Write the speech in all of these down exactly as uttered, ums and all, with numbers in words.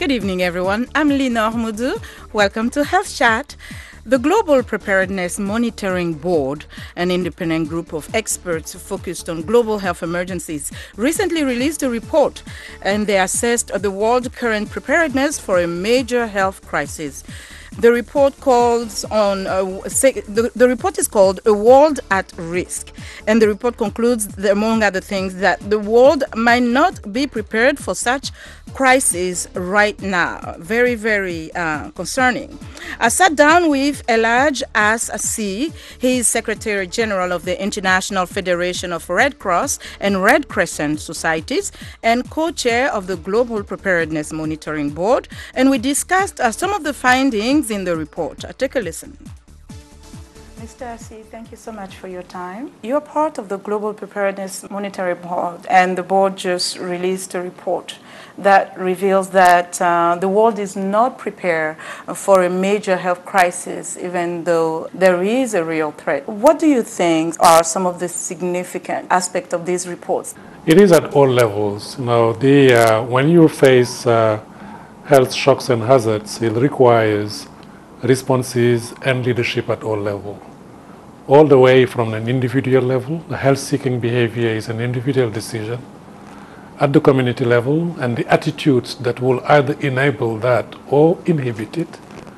Good evening, everyone. I'm Lina Moudou. Welcome to Health Chat. The Global Preparedness Monitoring Board, an independent group of experts focused on global health emergencies, recently released a report, and they assessed the world's current preparedness for a major health crisis. The report calls on uh, say, the, the report is called A World at Risk, and the report concludes that, among other things, that the world might not be prepared for such crisis right now. Very, very uh, concerning. I sat down with Elhaj As-Si. He is Secretary General of the International Federation of Red Cross and Red Crescent Societies and co-chair of the Global Preparedness Monitoring Board, and we discussed uh, some of the findings in the report. Uh, take a listen. Mister As-Si, thank you so much for your time. You're part of the Global Preparedness Monitoring Board, and the board just released a report that reveals that uh, the world is not prepared for a major health crisis, even though there is a real threat. What do you think are some of the significant aspects of these reports? It is at all levels. You know, the, uh, when you face uh, health shocks and hazards, it requires responses and leadership at all levels. All the way from an individual level, the health-seeking behavior is an individual decision. At the community level, and the attitudes that will either enable that or inhibit it,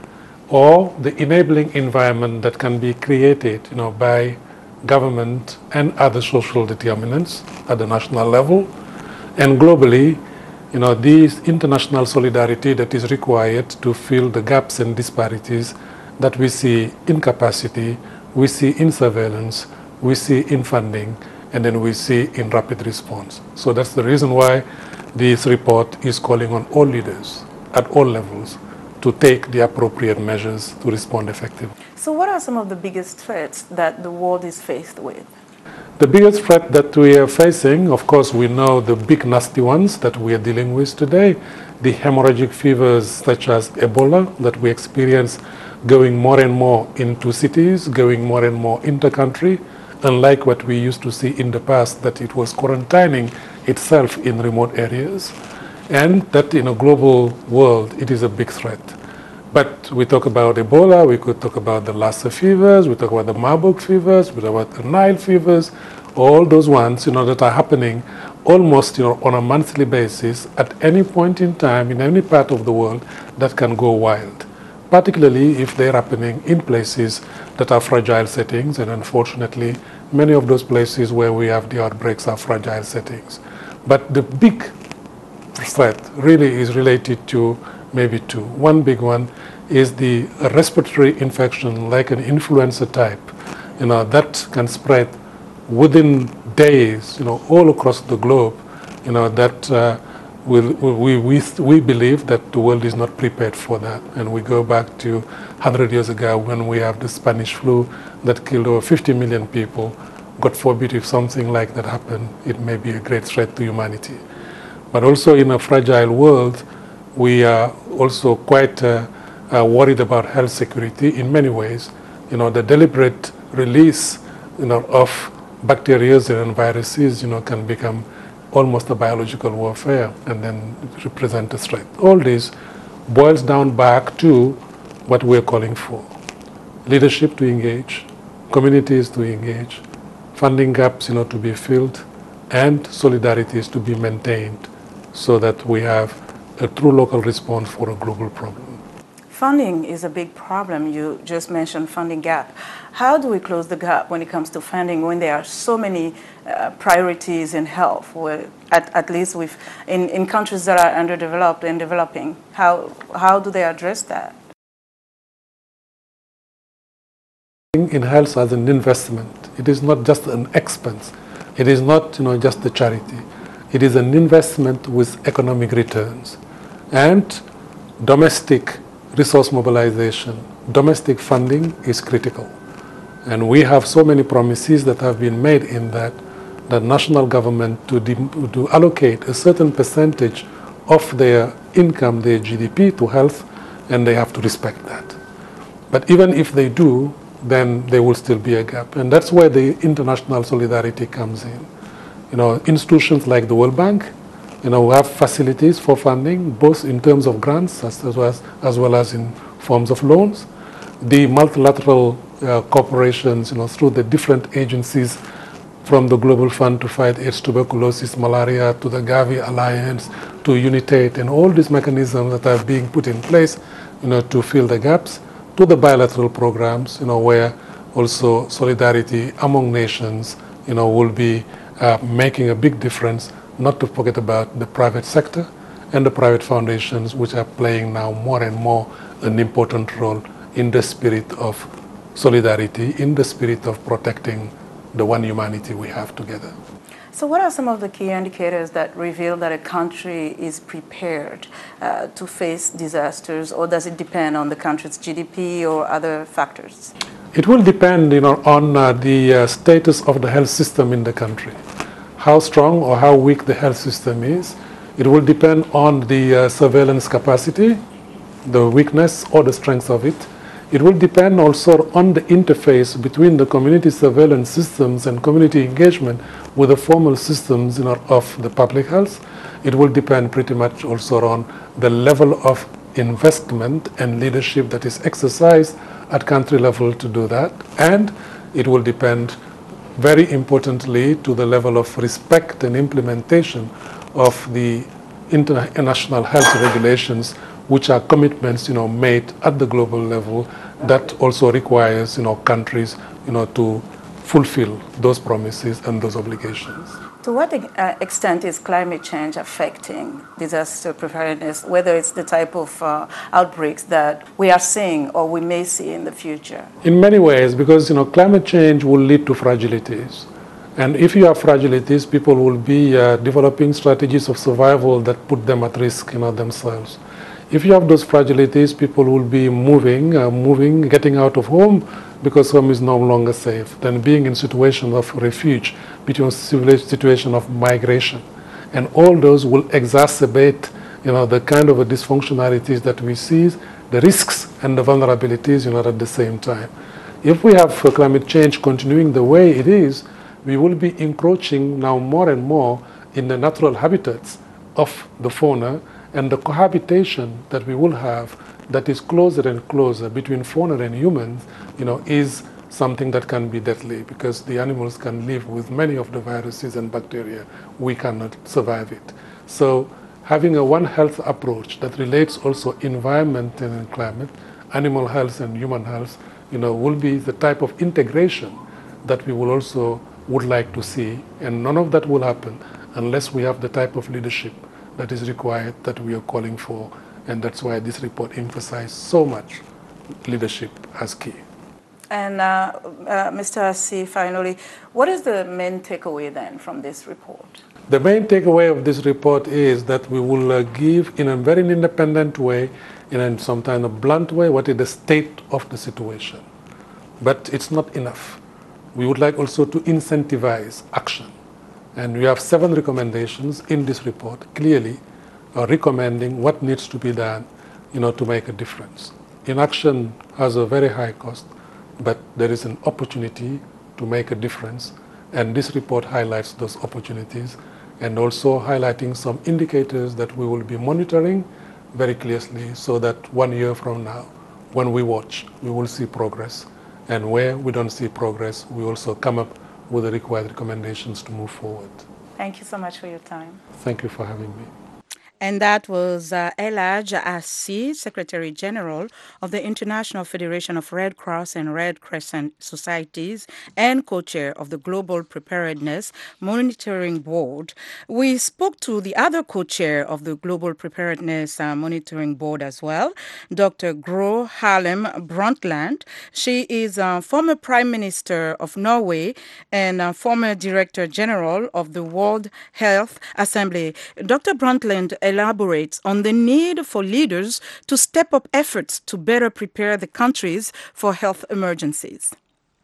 or the enabling environment that can be created, you know, by government and other social determinants at the national level, and globally, you know, this international solidarity that is required to fill the gaps and disparities that we see in capacity, we see in surveillance, we see in funding, and then we see in rapid response. So that's the reason why this report is calling on all leaders at all levels to take the appropriate measures to respond effectively. So what are some of the biggest threats that the world is faced with? The biggest threat that we are facing, of course, we know the big nasty ones that we are dealing with today, the hemorrhagic fevers such as Ebola that we experience going more and more into cities, going more and more inter-country, unlike what we used to see in the past, that it was quarantining itself in remote areas, and that in a global world it is a big threat. But we talk about Ebola, we could talk about the Lassa fevers, we talk about the Marburg fevers, we talk about the Nile fevers, all those ones, you know, that are happening almost, you know, on a monthly basis at any point in time in any part of the world that can go wild, particularly if they're happening in places that are fragile settings, and unfortunately, many of those places where we have the outbreaks are fragile settings. But the big threat really is related to maybe two. One big one is the respiratory infection, like an influenza type, you know, that can spread within days, you know, all across the globe, you know, that uh, we'll, we, we, we believe that the world is not prepared for that. And we go back to one hundred years ago when we have the Spanish flu that killed over fifty million people. God forbid if something like that happened, it may be a great threat to humanity. But also in a fragile world, we are also quite uh, uh, worried about health security in many ways. You know, the deliberate release, you know, of bacteria and viruses, you know, can become almost a biological warfare and then represent a threat. All this boils down back to what we're calling for. Leadership to engage, communities to engage, funding gaps, you know, to be filled, and solidarities to be maintained so that we have a true local response for a global problem. Funding is a big problem. You just mentioned funding gap. How do we close the gap when it comes to funding when there are so many uh, priorities in health, where at, at least with, in, in countries that are underdeveloped and developing? How, how do they address that? In health as an investment, it is not just an expense. It is not, you know, just a charity. It is an investment with economic returns. And domestic resource mobilization, domestic funding is critical. And we have so many promises that have been made in that, the national government to, to allocate a certain percentage of their income, their G D P, to health, and they have to respect that. But even if they do, then there will still be a gap. And that's where the international solidarity comes in. You know, institutions like the World Bank, You know, we have facilities for funding, both in terms of grants as, as, well, as, as well as in forms of loans. The multilateral uh, corporations, you know, through the different agencies, from the Global Fund to fight AIDS, tuberculosis, malaria, to the Gavi Alliance, to UNITAID, and all these mechanisms that are being put in place, you know, to fill the gaps, to the bilateral programs, you know, where also solidarity among nations, you know, will be uh, making a big difference, not to forget about the private sector and the private foundations, which are playing now more and more an important role in the spirit of solidarity, in the spirit of protecting the one humanity we have together. So what are some of the key indicators that reveal that a country is prepared uh, to face disasters, or does it depend on the country's G D P or other factors? It will depend, you know, on uh, the uh, status of the health system in the country. How strong or how weak the health system is. It will depend on the uh, surveillance capacity, the weakness or the strength of it. It will depend also on the interface between the community surveillance systems and community engagement with the formal systems, you know, of the public health. It will depend pretty much also on the level of investment and leadership that is exercised at country level to do that. And it will depend very importantly to the level of respect and implementation of the international health regulations, which are commitments, you know, made at the global level that also requires, you know, countries, you know, to fulfill those promises and those obligations. To what uh, extent is climate change affecting disaster preparedness, whether it's the type of uh, outbreaks that we are seeing or we may see in the future? In many ways, because, you know, climate change will lead to fragilities. And if you have fragilities, people will be uh, developing strategies of survival that put them at risk, you know, themselves. If you have those fragilities, people will be moving, uh, moving, getting out of home because home is no longer safe. Then being in situation of refuge, between situation of migration, and all those will exacerbate, you know, the kind of a dysfunctionalities that we see, the risks and the vulnerabilities, you know, at the same time. If we have uh, climate change continuing the way it is, we will be encroaching now more and more in the natural habitats of the fauna, and the cohabitation that we will have that is closer and closer between fauna and humans, you know, is something that can be deadly, because the animals can live with many of the viruses and bacteria. We cannot survive it. So having a one health approach that relates also environment and climate, animal health and human health, you know, will be the type of integration that we will also would like to see. And none of that will happen unless we have the type of leadership that is required, that we are calling for, and that's why this report emphasizes so much leadership as key. And uh, uh, Mister Assi, finally, what is the main takeaway then from this report? The main takeaway of this report is that we will uh, give in a very independent way, in a sometimes a blunt way, what is the state of the situation. But it's not enough. We would like also to incentivize action. And we have seven recommendations in this report, clearly uh, recommending what needs to be done, you know, to make a difference. Inaction has a very high cost, but there is an opportunity to make a difference. And this report highlights those opportunities, and also highlighting some indicators that we will be monitoring very closely, so that one year from now, when we watch, we will see progress. And where we don't see progress, we also come up with the required recommendations to move forward. Thank you so much for your time. Thank you for having me. And that was uh, Elhaj Assi, Secretary General of the International Federation of Red Cross and Red Crescent Societies and co-chair of the Global Preparedness Monitoring Board. We spoke to the other co-chair of the Global Preparedness uh, Monitoring Board as well, Doctor Gro Harlem Brundtland. She is a former Prime Minister of Norway and a former Director General of the World Health Assembly. Doctor Brundtland elaborates on the need for leaders to step up efforts to better prepare the countries for health emergencies.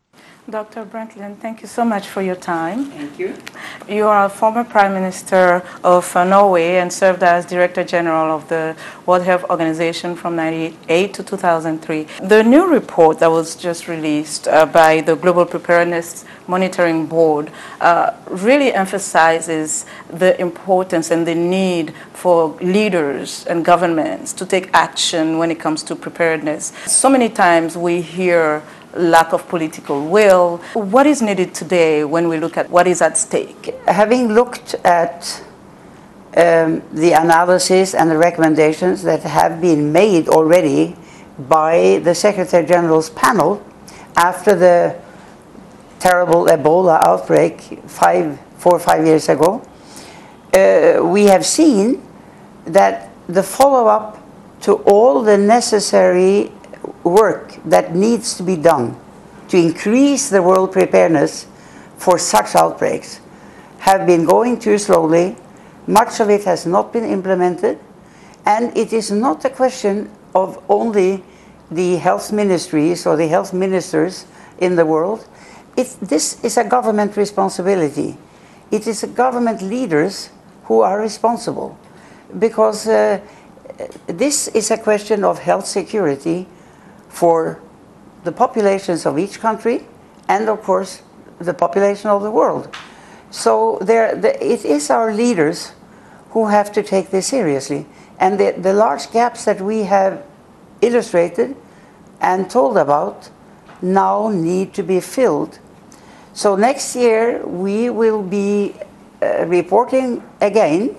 Doctor Brundtland, thank you so much for your time. Thank you. You are a former Prime Minister of uh, Norway and served as Director General of the World Health Organization from ninety-eight to two thousand three. The new report that was just released uh, by the Global Preparedness Monitoring Board uh, really emphasizes the importance and the need for leaders and governments to take action when it comes to preparedness. So many times we hear lack of political will. What is needed today when we look at what is at stake? Having looked at um, the analysis and the recommendations that have been made already by the Secretary General's panel after the terrible Ebola outbreak five, four or five years ago, uh, we have seen that the follow-up to all the necessary work that needs to be done to increase the world preparedness for such outbreaks have been going too slowly. Much of it has not been implemented, and it is not a question of only the health ministries or the health ministers in the world. It, this is a government responsibility. It is the government leaders who are responsible, because uh, this is a question of health security for the populations of each country and, of course, the population of the world. So there, the, it is our leaders who have to take this seriously. And the, the large gaps that we have illustrated and told about now need to be filled. So next year we will be uh, reporting again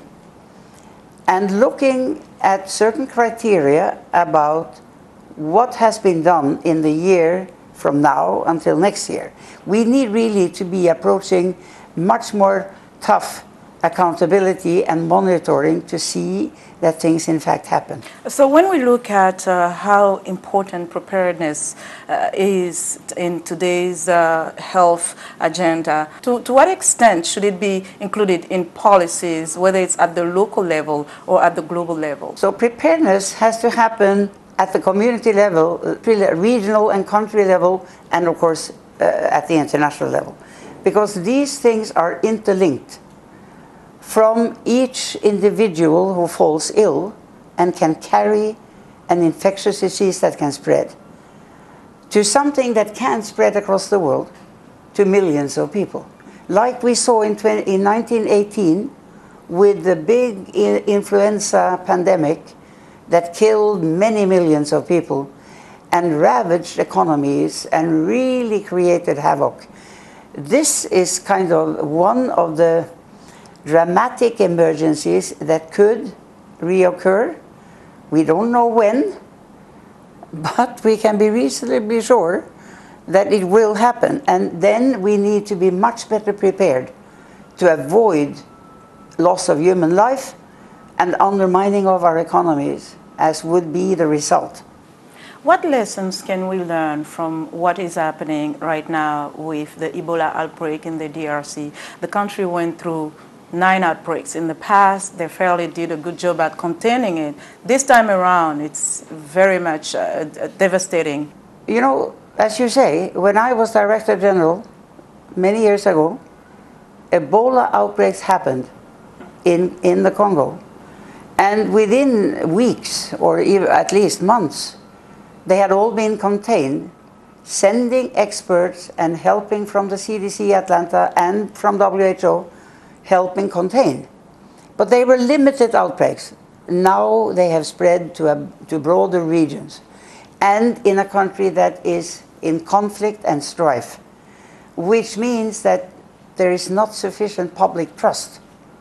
and looking at certain criteria about what has been done in the year from now until next year. We need really to be approaching much more tough accountability and monitoring to see that things in fact happen. So when we look at uh, how important preparedness uh, is in today's uh, health agenda, to, to what extent should it be included in policies, whether it's at the local level or at the global level? So preparedness has to happen at the community level, regional and country level, and of course uh, at the international level. Because these things are interlinked. From each individual who falls ill and can carry an infectious disease that can spread, to something that can spread across the world to millions of people. Like we saw in, in nineteen eighteen with the big influenza pandemic that killed many millions of people and ravaged economies and really created havoc. This is kind of one of the dramatic emergencies that could reoccur. We don't know when, but we can be reasonably sure that it will happen. And then we need to be much better prepared to avoid loss of human life and undermining of our economies, as would be the result. What lessons can we learn from what is happening right now with the Ebola outbreak in the D R C? The country went through nine outbreaks in the past. They fairly did a good job at containing it. This time around, it's very much uh, devastating. You know, as you say, when I was Director General many years ago, Ebola outbreaks happened in, in the Congo. And within weeks, or even at least months, they had all been contained, sending experts and helping from the C D C Atlanta and from W H O, helping contain. But they were limited outbreaks. Now they have spread to, a, to broader regions, and in a country that is in conflict and strife, which means that there is not sufficient public trust.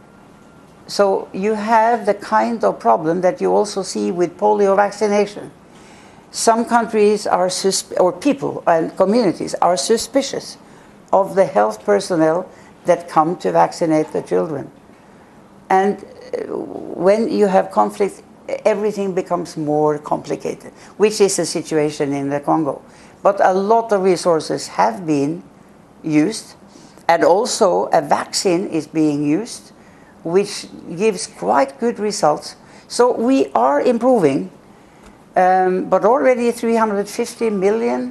So you have the kind of problem that you also see with polio vaccination. Some countries are, or people and communities are suspicious of the health personnel that come to vaccinate the children. And when you have conflict, everything becomes more complicated, which is the situation in the Congo. But a lot of resources have been used, and also a vaccine is being used, which gives quite good results. So we are improving, um, but already three hundred fifty million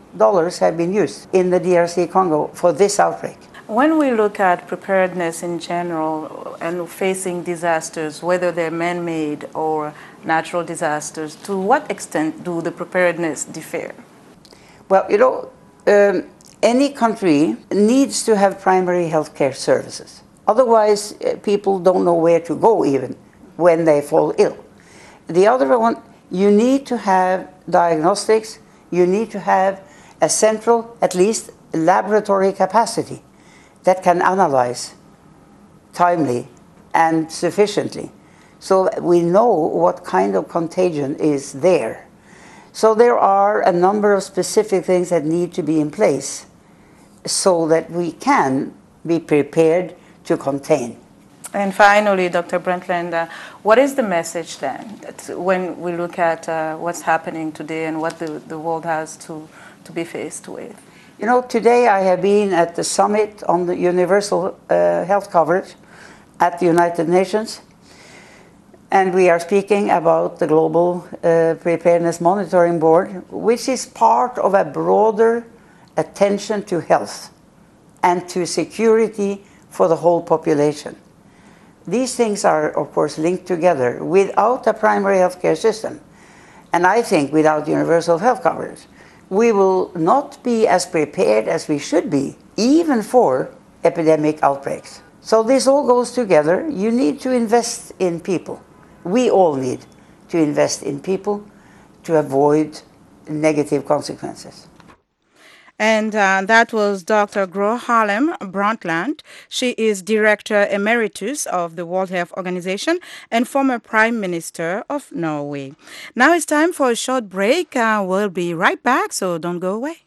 dollars have been used in the D R C Congo for this outbreak. When we look at preparedness in general and facing disasters, whether they're man-made or natural disasters, to what extent do the preparedness differ? Well, you know, um, any country needs to have primary health care services. Otherwise, uh, people don't know where to go even when they fall ill. The other one, you need to have diagnostics, you need to have a central, at least, laboratory capacity that can analyze timely and sufficiently, so that we know what kind of contagion is there. So there are a number of specific things that need to be in place so that we can be prepared to contain. And finally, Doctor Brundtland, uh, what is the message then that when we look at uh, what's happening today and what the, the world has to, to be faced with? You know, today I have been at the summit on the universal uh, health coverage at the United Nations, and we are speaking about the Global uh, Preparedness Monitoring Board, which is part of a broader attention to health and to security for the whole population. These things are, of course, linked together. Without a primary healthcare system, and I think without universal health coverage, we will not be as prepared as we should be, even for epidemic outbreaks. So this all goes together. You need to invest in people. We all need to invest in people to avoid negative consequences. And uh, that was Doctor Gro Harlem Brundtland. She is Director Emeritus of the World Health Organization and former Prime Minister of Norway. Now it's time for a short break. Uh, we'll be right back, so don't go away.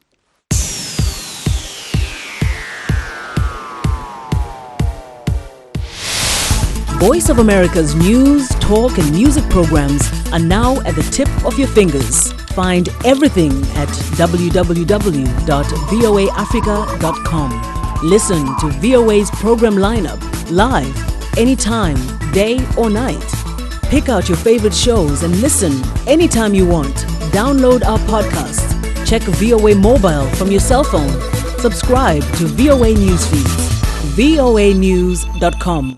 Voice of America's news, talk, and music programs are now at the tip of your fingers. Find everything at w w w dot v o a africa dot com. Listen to V O A's program lineup live, anytime, day or night. Pick out your favorite shows and listen anytime you want. Download our podcast. Check V O A mobile from your cell phone. Subscribe to V O A news feeds. v o a news dot com.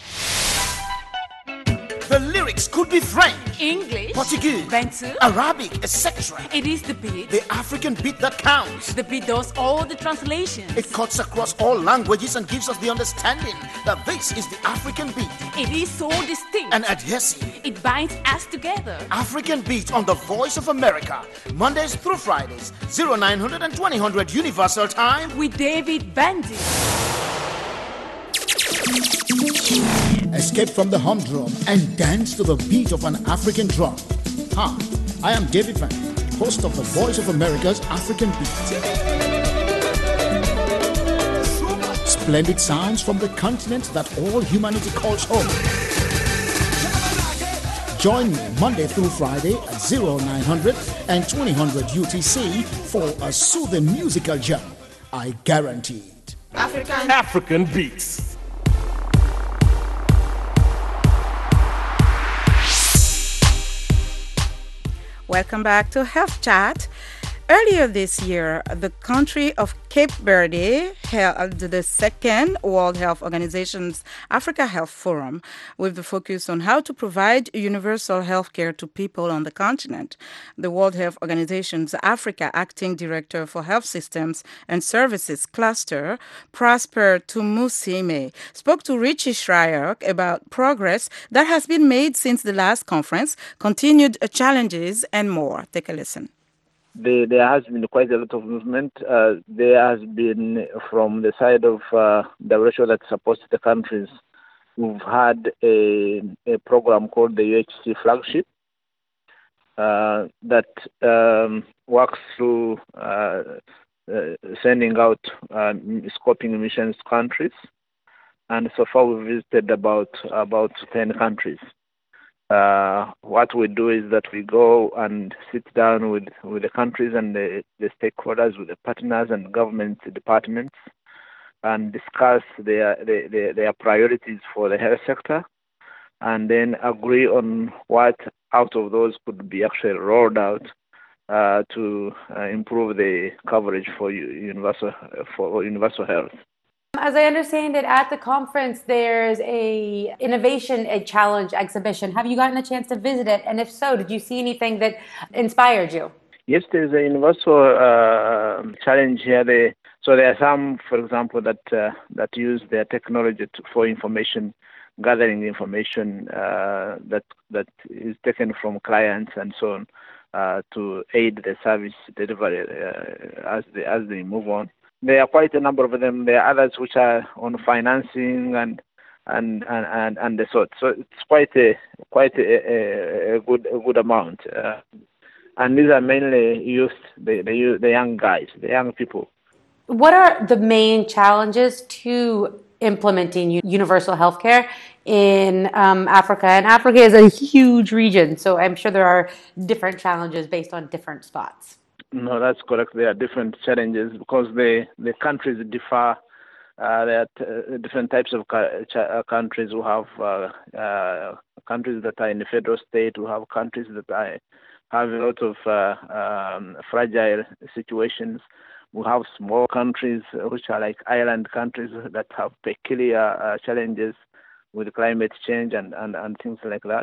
The lyrics could be French, English, Portuguese, Bantu, Arabic, et cetera. It is the beat. The African beat that counts. The beat does all the translations. It cuts across all languages and gives us the understanding that this is the African beat. It is so distinct and adhesive. It binds us together. African beat on the Voice of America, Mondays through Fridays, oh nine hundred and twenty hundred Universal Time with David Bandy. Escape from the humdrum and dance to the beat of an African drum. Hi, I am David Van, host of the Voice of America's African Beat. Splendid sounds from the continent that all humanity calls home. Join me Monday through Friday at oh nine hundred and twenty hundred U T C for a soothing musical jam. I guarantee it. African African Beats. Welcome back to Health Chat. Earlier this year, the country of Cape Verde held the second World Health Organization's Africa Health Forum, with the focus on how to provide universal health care to people on the continent. The World Health Organization's Africa Acting Director for Health Systems and Services Cluster, Prosper Tumusime, spoke to Richie Schreier about progress that has been made since the last conference, continued challenges, and more. Take a listen. There, there has been quite a lot of movement. Uh, there has been, from the side of uh, W H O that supports the countries, we've had a, a program called the U H C Flagship uh, that um, works through uh, uh, sending out uh, scoping missions to countries. And so far we've visited about, about ten countries. Uh, what we do is that we go and sit down with, with the countries and the, the stakeholders, with the partners and government departments, and discuss their, their, their priorities for the health sector, and then agree on what out of those could be actually rolled out uh, to uh, improve the coverage for universal for universal health. As I understand it, at the conference, there's a innovation a challenge exhibition. Have you gotten a chance to visit it? And if so, did you see anything that inspired you? Yes, there's a universal uh, challenge here. They, so there are some, for example, that uh, that use their technology to, for information gathering, information uh, that that is taken from clients and so on uh, to aid the service delivery uh, as they as they move on. There are quite a number of them. There are others which are on financing and and and and, and the sort. So it's quite a quite a, a good a good amount. Uh, and these are mainly youth, the, the the young guys, the young people. What are the main challenges to implementing universal healthcare in um, Africa? And Africa is a huge region, so I'm sure there are different challenges based on different spots. No, that's correct. There are different challenges because the, the countries differ. Uh, there are t- different types of ca- ch- countries who have uh, uh, countries that are in the federal state, who have countries that are, have a lot of uh, um, fragile situations. We have small countries which are like island countries that have peculiar uh, challenges with climate change and, and, and things like that.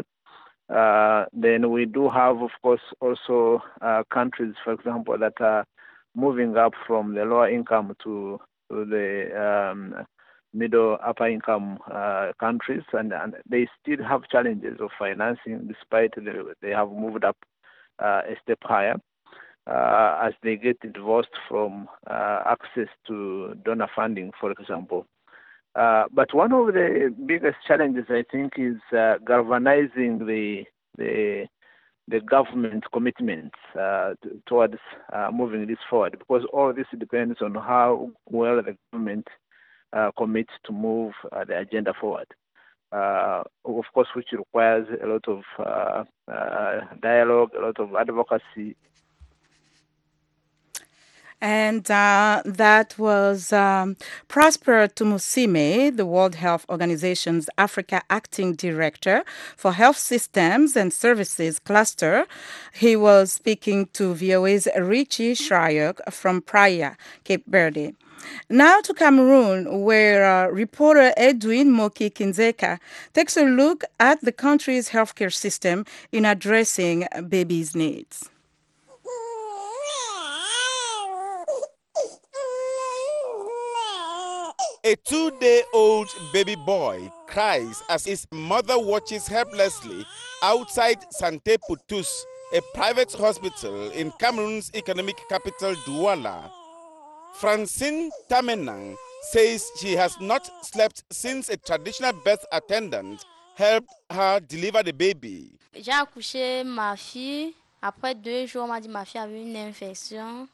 Uh, then we do have, of course, also uh, countries, for example, that are moving up from the lower income to, to the um, middle upper income uh, countries, and, and they still have challenges of financing despite the, they have moved up uh, a step higher uh, as they get divorced from uh, access to donor funding, for example. Uh, but one of the biggest challenges, I think, is uh, galvanizing the the the government commitments uh, to, towards uh, moving this forward, because all this depends on how well the government uh, commits to move uh, the agenda forward. Uh, of course, which requires a lot of uh, uh, dialogue, a lot of advocacy. And uh, that was um, Prosper Tumusime, the World Health Organization's Africa Acting Director for Health Systems and Services Cluster. He was speaking to V O A's Richie Schreier from Praia, Cape Verde. Now to Cameroon, where uh, reporter Edwin Moki Kinzeka takes a look at the country's healthcare system in addressing babies' needs. A two-day-old baby boy cries as his mother watches helplessly outside Santé pour tous, a private hospital in Cameroon's economic capital, Douala. Francine Tamenang says she has not slept since a traditional birth attendant helped her deliver the baby. J'ai accouché ma fille. Après deux jours, on m'a dit ma fille avait une infection.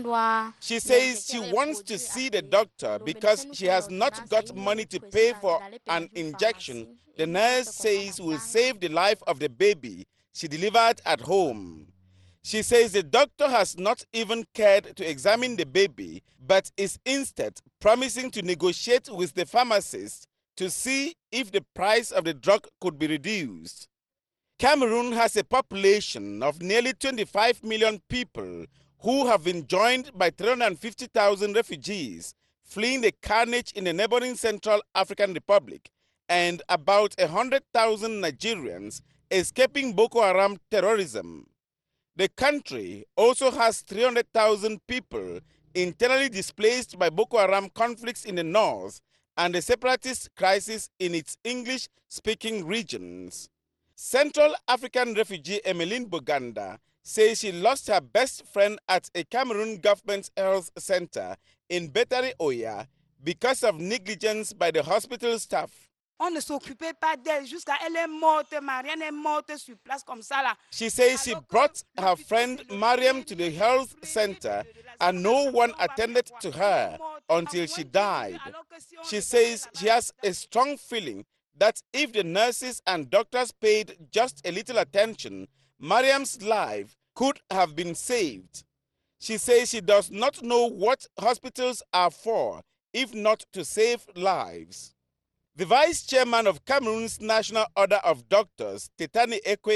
She says she wants to see the doctor because she has not got money to pay for an injection the nurse says will save the life of the baby she delivered at home. She says the doctor has not even cared to examine the baby, but is instead promising to negotiate with the pharmacist to see if the price of the drug could be reduced. Cameroon has a population of nearly twenty-five million people who have been joined by three hundred fifty thousand refugees fleeing the carnage in the neighboring Central African Republic, and about one hundred thousand Nigerians escaping Boko Haram terrorism. The country also has three hundred thousand people internally displaced by Boko Haram conflicts in the north and the separatist crisis in its English-speaking regions. Central African refugee Emeline Boganda says she lost her best friend at a Cameroon government health center in Betare Oya because of negligence by the hospital staff. On ne s'occupait pas d'elle jusqu'à elle est morte, Marianne est morte sur place comme ça là. She says she brought her friend Mariam to the health center and no one attended to her until she died. She says she has a strong feeling that if the nurses and doctors paid just a little attention, Mariam's life could have been saved. She says she does not know what hospitals are for, if not to save lives. The vice chairman of Cameroon's National Order of Doctors, Tetani Ekwe,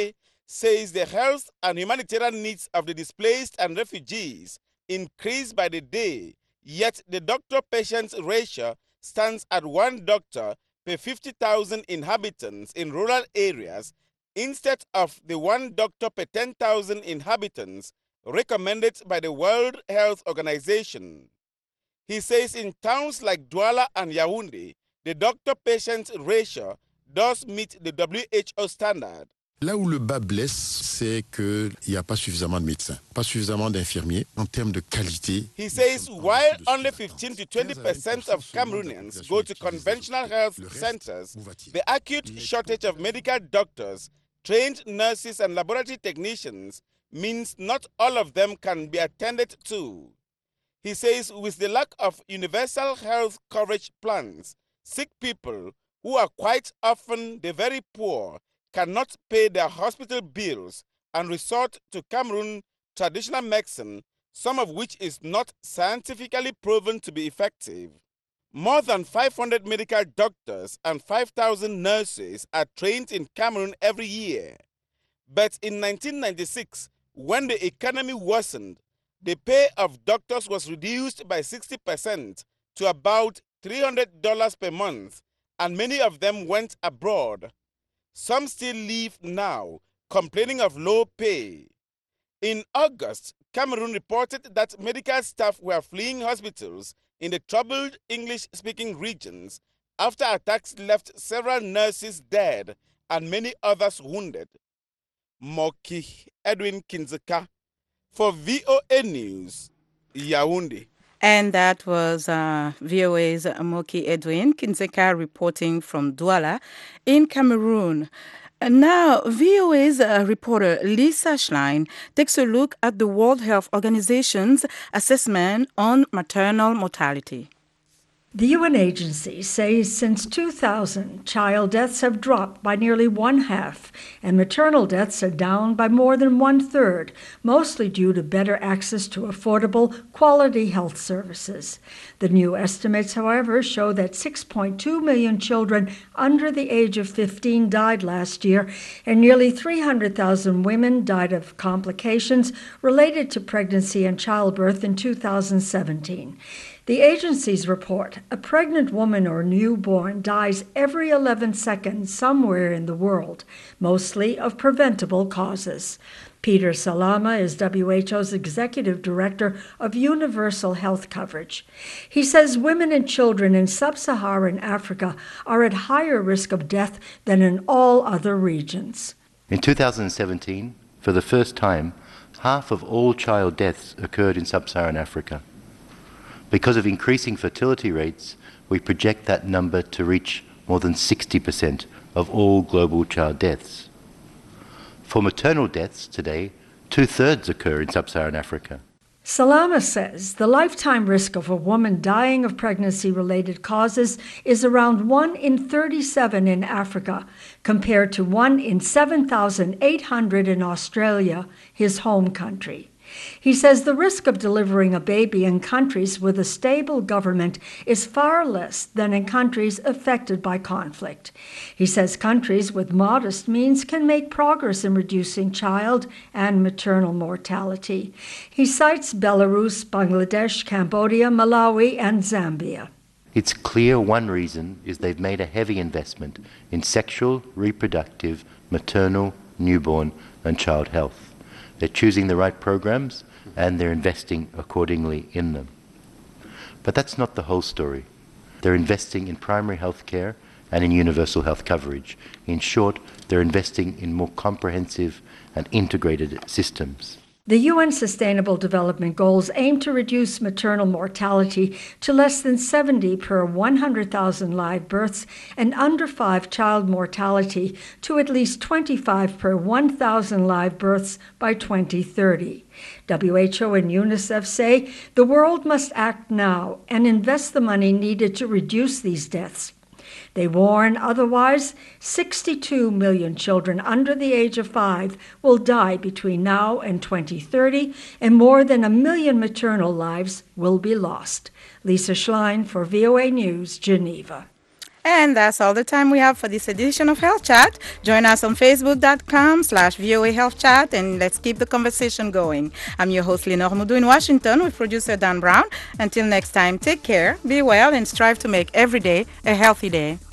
says the health and humanitarian needs of the displaced and refugees increase by the day, yet the doctor-patient ratio stands at one doctor per fifty thousand inhabitants in rural areas instead of the one doctor per ten thousand inhabitants recommended by the World Health Organization. He says in towns like Douala and Yaoundé, the doctor-patient ratio does meet the W H O standard. Là où le bas blesse, c'est qu'il n'y a pas suffisamment de médecins, pas suffisamment d'infirmiers en termes de qualité. He says while only fifteen to twenty percent of Cameroonians go to conventional health centers, the acute shortage of medical doctors, trained nurses and laboratory technicians means not all of them can be attended to. He says with the lack of universal health coverage plans, sick people, who are quite often the very poor, cannot pay their hospital bills and resort to Cameroon traditional medicine, some of which is not scientifically proven to be effective. More than five hundred medical doctors and five thousand nurses are trained in Cameroon every year. But in nineteen ninety-six, when the economy worsened, the pay of doctors was reduced by sixty percent to about three hundred dollars per month, and many of them went abroad. Some still live now, complaining of low pay. In August, Cameroon reported that medical staff were fleeing hospitals in the troubled English-speaking regions after attacks left several nurses dead and many others wounded. Moki Edwin Kinzeka for V O A News, Yaoundé. And that was uh, V O A's Moki Edwin Kinzeka reporting from Douala in Cameroon. And now, V O A's uh, reporter Lisa Schlein takes a look at the World Health Organization's assessment on maternal mortality. The U N agency says since two thousand, child deaths have dropped by nearly one half, and maternal deaths are down by more than one third, mostly due to better access to affordable, quality health services. The new estimates, however, show that six point two million children under the age of fifteen died last year, and nearly three hundred thousand women died of complications related to pregnancy and childbirth in two thousand seventeen. The agency's report, a pregnant woman or newborn dies every eleven seconds somewhere in the world, mostly of preventable causes. Peter Salama is W H O's Executive Director of Universal Health Coverage. He says women and children in sub-Saharan Africa are at higher risk of death than in all other regions. In two thousand seventeen, for the first time, half of all child deaths occurred in sub-Saharan Africa. Because of increasing fertility rates, we project that number to reach more than sixty percent of all global child deaths. For maternal deaths today, two-thirds occur in sub-Saharan Africa. Salama says the lifetime risk of a woman dying of pregnancy-related causes is around one in thirty-seven in Africa, compared to one in seven thousand eight hundred in Australia, his home country. He says the risk of delivering a baby in countries with a stable government is far less than in countries affected by conflict. He says countries with modest means can make progress in reducing child and maternal mortality. He cites Belarus, Bangladesh, Cambodia, Malawi, and Zambia. It's clear one reason is they've made a heavy investment in sexual, reproductive, maternal, newborn, and child health. They're choosing the right programs and they're investing accordingly in them. But that's not the whole story. They're investing in primary health care and in universal health coverage. In short, they're investing in more comprehensive and integrated systems. The U N Sustainable Development Goals aim to reduce maternal mortality to less than seventy per one hundred thousand live births and under five child mortality to at least twenty-five per one thousand live births by twenty thirty. W H O and UNICEF say the world must act now and invest the money needed to reduce these deaths. They warn otherwise, sixty-two million children under the age of five will die between now and twenty thirty, and more than a million maternal lives will be lost. Lisa Schlein for V O A News, Geneva. And that's all the time we have for this edition of Health Chat. Join us on facebook.com slash VOA Health Chat and let's keep the conversation going. I'm your host, Lenore Moudou in Washington with producer Dan Brown. Until next time, take care, be well, and strive to make every day a healthy day.